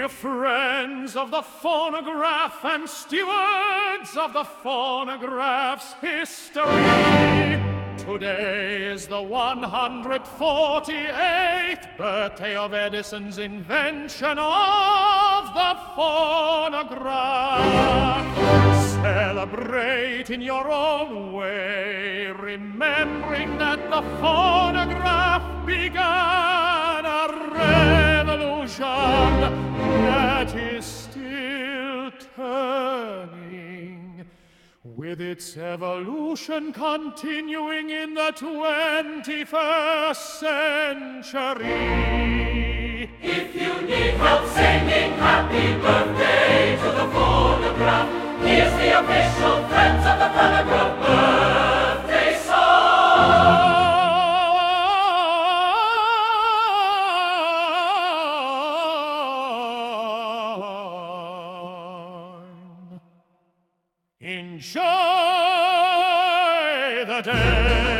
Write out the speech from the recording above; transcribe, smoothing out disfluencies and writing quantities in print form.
Dear friends of the phonograph and stewards of the phonograph's history, today is the 148th birthday of Edison's invention of the phonograph. Celebrate in your own way, remembering that the phonograph began a revolution that is still turning, with its evolution continuing in the 21st century. If you need help singing happy birthday to the phonograph, here's the official Friends of the Phonograph birthday song. Enjoy the day.